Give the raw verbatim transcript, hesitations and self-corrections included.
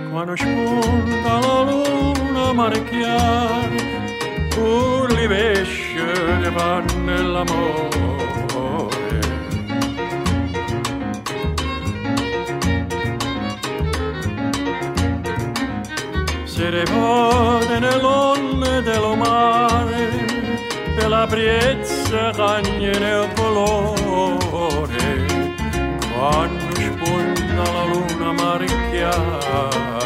quando spunta la luna marchiar, pur li vesce che fanno l'amore. Se revote nell'onde dello mare, per la brezza cagne nel colore, quando spunta la luna marchiar.